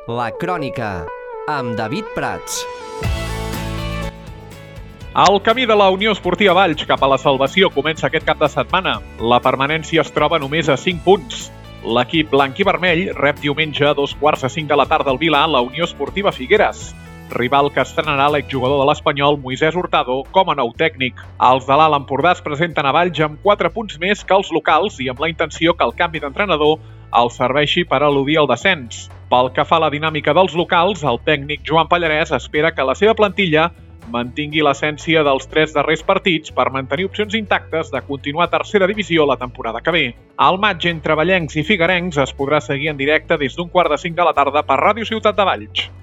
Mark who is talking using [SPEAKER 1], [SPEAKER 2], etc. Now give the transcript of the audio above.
[SPEAKER 1] La Crònica, amb David Prats.
[SPEAKER 2] El camí de la Unió Esportiva Valls cap a la salvació comença aquest cap de setmana. La permanència es troba només a 5 punts. L'equip blanc i vermell rep diumenge a 2:45 de la tarda al Vilà la Unió Esportiva Figueres, rival que estrenarà l'exjugador de l'Espanyol Moisés Hurtado com a nou tècnic. Els de l'Alt Empordà es presenten a Valls amb 4 punts més que els locals i amb la intenció que el canvi d'entrenador els serveixi per eludir el descens. Pel que fa a la dinàmica dels locals, el tècnic Joan Pallarès espera que la seva plantilla mantingui l'essència dels 3 darrers partits per mantenir opcions intactes de continuar a tercera divisió la temporada que ve. El matx entre vallencs i figuerencs es podrà seguir en directe des d'1:45 de la tarda per Ràdio Ciutat de Valls.